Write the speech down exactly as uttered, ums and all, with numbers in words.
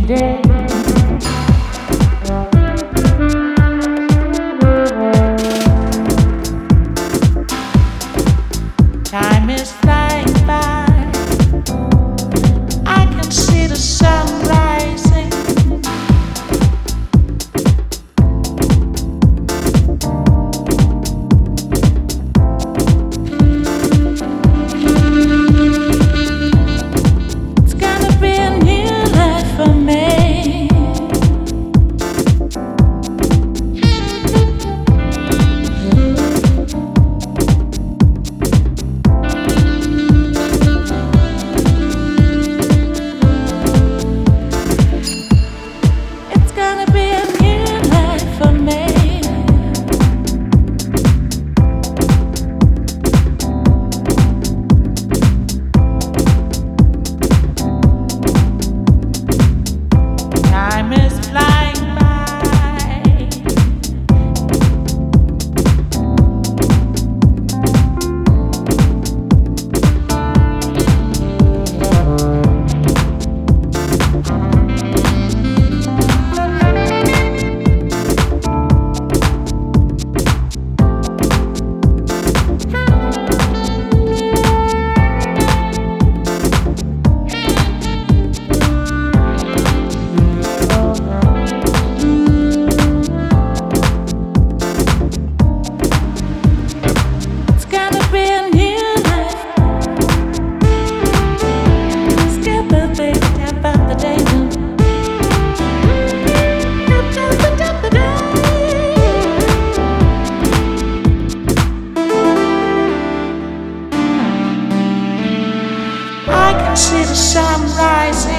day. Time is flying by. I can see the sun rising. It's gonna be a new life for me. It's gonna be a new life for me. Time is flying by. It's gonna be a new life. Skip a bit about the day. About the day. I can see the sun rising.